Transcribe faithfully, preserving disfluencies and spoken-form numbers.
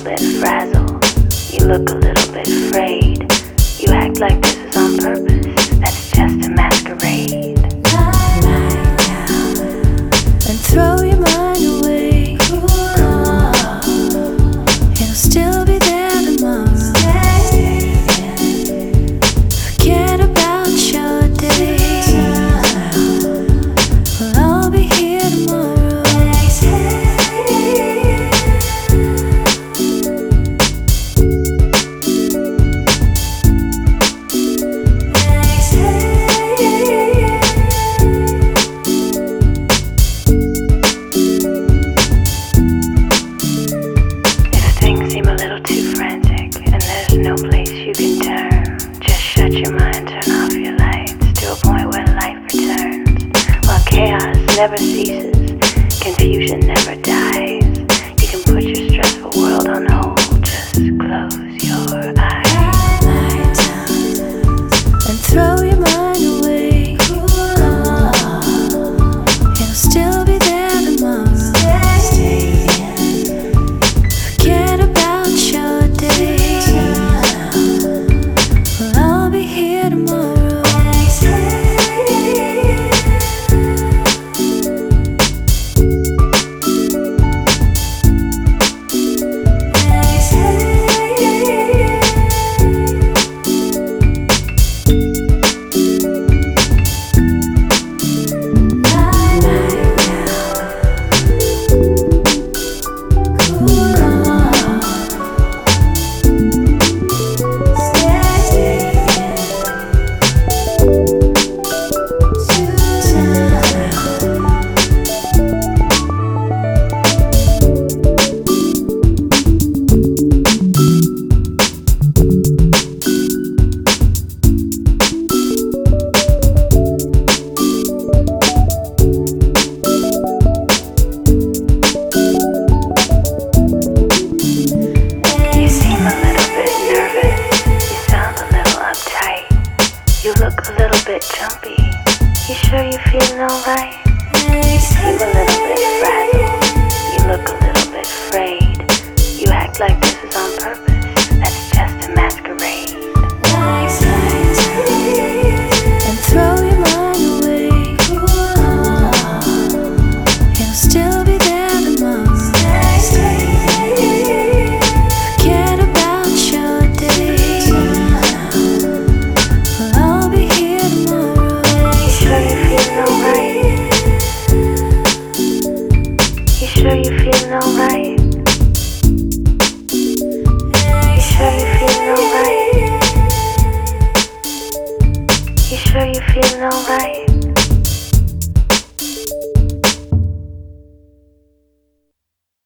little bit frazzled. You look a little bit frayed. You act like this is on purpose. That's just a masquerade. Lie down and throw your mind away. It'll still be there tomorrow. Forget about your day. We'll all be here tomorrow. No place you can turn. Just shut your mind, turn off your lights to a point where life returns. While chaos never ceases, confusion never dies. You can put your stressful world on hold. Just close your eyes. Lie down and throw your mind away. It'll still be there tomorrow. Forget about your day. You look a little bit jumpy. You sure you're feeling alright? You seem a little bit frazzled. You look a little bit frayed. You act like this is on purpose. That's just a masquerade.